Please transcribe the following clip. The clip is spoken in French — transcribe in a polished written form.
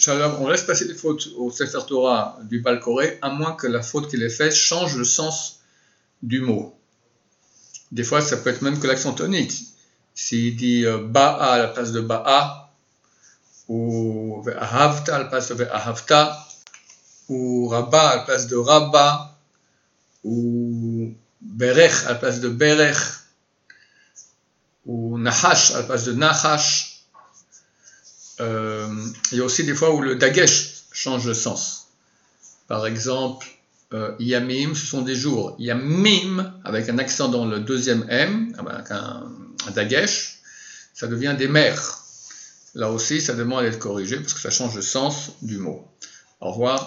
Shalom, on laisse passer les fautes au Sefer Torah du Baal Koré, à moins que la faute qu'il ait faite change le sens du mot. Des fois, ça peut être même que l'accent tonique. S'il dit Ba'a à la place de Ba'a, ou Ve'ahavta à la place de Ve'ahavta, ou Rabba à la place de Rabba, ou Berech à la place de Berech, ou Nahash à la place de Nahash. Il y a aussi des fois où le Dagesh change de sens. Par exemple, Yamim, ce sont des jours. Yamim, avec un accent dans le deuxième M, avec un Dagesh, ça devient des mers. Là aussi, ça demande d'être corrigé parce que ça change le sens du mot. Au revoir.